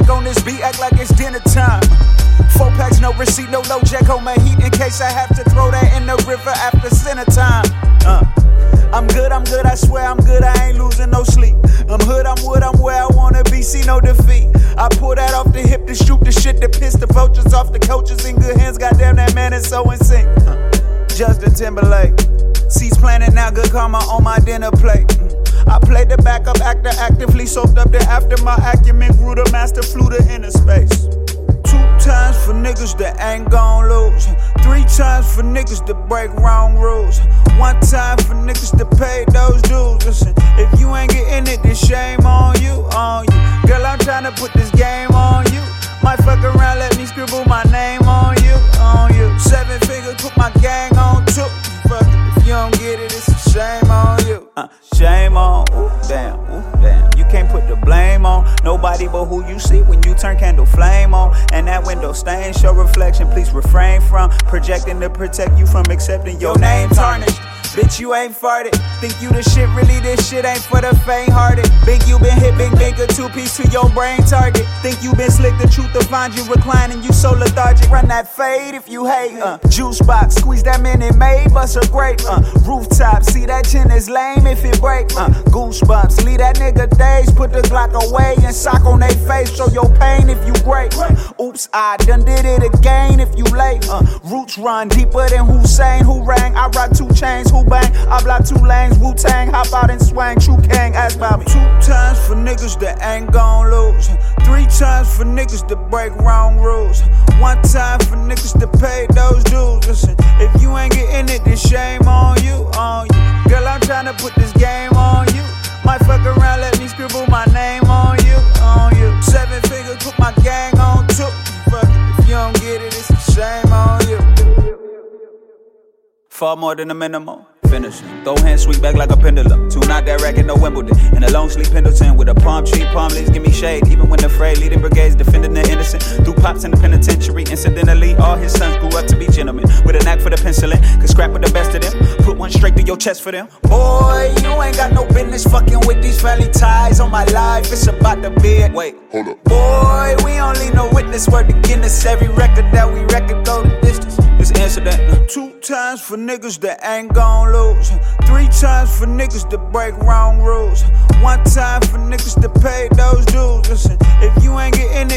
on this beat, act like it's dinner time. 4 packs, no receipt, no low jack on my heat in case I have to throw that in the river after center time. I'm good, I swear I'm good, I ain't losing no sleep. I'm hood, I'm wood, I'm where I wanna be, see no defeat. I pull that off the hip to shoot the shit that piss the vultures off the coaches in good hands. Goddamn, that man is so in sync. Justin Timberlake, seeds planted now, good karma on my dinner plate. I played the backup actor, actively soaked up the after my acumen grew the master, flew to inner space. 2 times for niggas that ain't gon' lose. 3 times for niggas that break wrong rules. 1 time for niggas that pay those dues. Listen, if you ain't getting it, then shame on you, on you. Girl, I'm tryna put this game on you. Might fuck around, let me scribble my name on you, on you. 7 figures, put my gang on too. Fuck it, if you don't get it, it's a shame on you. Shame on, ooh damn, you can't put the blame on nobody but who you see when you turn candle flame on. And that window stain show reflection, please refrain from projecting to protect you from accepting your name tarnished. Bitch, you ain't farted. Think you the shit, really this shit ain't for the faint-hearted. Think you been hit, big a 2-piece to your brain target. Think you been slick, the truth to find you reclining, you so lethargic. Run that fade if you hate, juice box, squeeze that Minute Maid, bust a grape, rooftop, see that chin is lame if it break, goosebumps, leave that nigga days, put the Glock away and sock on they face, show your pain if you great, oops, I done did it again if you late, roots run deeper than Hussein, who rang, I rock 2 chains, who bang, I block 2 lanes, Wu-Tang, hop out and swang, true king, ask about me. 2 times for niggas that ain't gon' lose. 3 times for niggas that break wrong rules. 1 time for niggas that pay those dues. Listen, if you ain't getting it, then shame on you, on you. Girl, I'm tryna put this game on you. Might fuck around, let me scribble my name on you, on you. 7 figures, put my gang on too. Fuck it, if you don't get it, it's a shame on you. Far more than a minimum. Finishing. Throw hands, sweep back like a pendulum. Tune out that racket, no Wimbledon. In a long sleep Pendleton with a palm tree, palm leaves give me shade. Even when afraid, leading brigades, defending the innocent. Threw pops in the penitentiary. Incidentally, all his sons grew up to be gentlemen. With a knack for the penciling, could scrap with the best of them. Put one straight through your chest for them. Boy, you ain't got no business fucking with these family ties. On my life, it's about the bed. Wait, hold up. Boy, we don't leave no witness. Word to Guinness. Every record that we record go the distance. This incident. 2 times for niggas that ain't gon' lose. 3 times for niggas that break wrong rules. 1 time for niggas that pay those dues. Listen, if you ain't getting